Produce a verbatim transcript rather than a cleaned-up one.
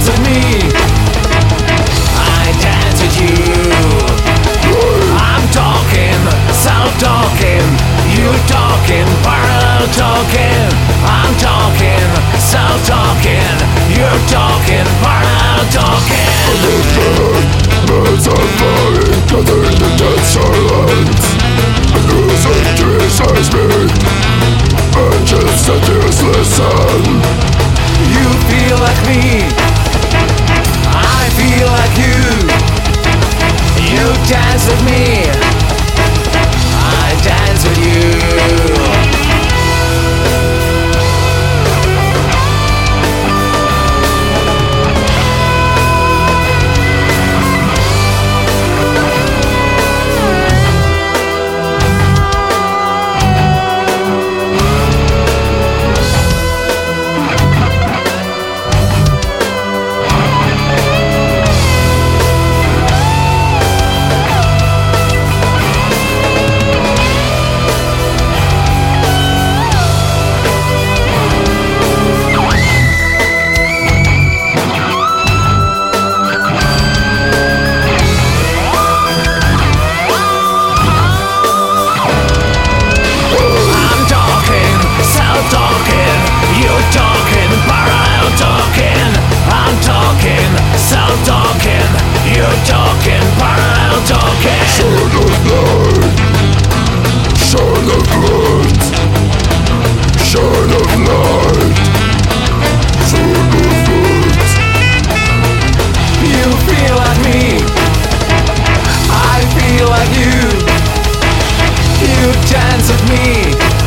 dance with me. I dance with you. I'm talking, self-talking. You talking, parallel talking. I'm talking, self-talking. You're talking, parallel talking. Birds are flying, gathering the dead silence. And music Jesus me, and just the tears listen. You feel like me, I feel like you. You dance with me, I dance with you. Dance with me.